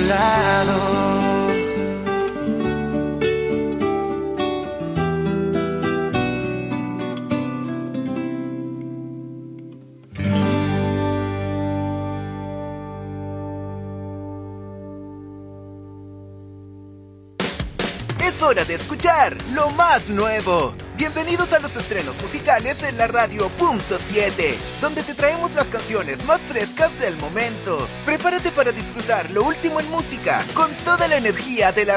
lado. Es hora de escuchar lo más nuevo. Bienvenidos a los estrenos musicales en la radio Punto 7, donde te traemos las canciones más frescas del momento. Prepárate para disfrutar lo último en música, con toda la energía de la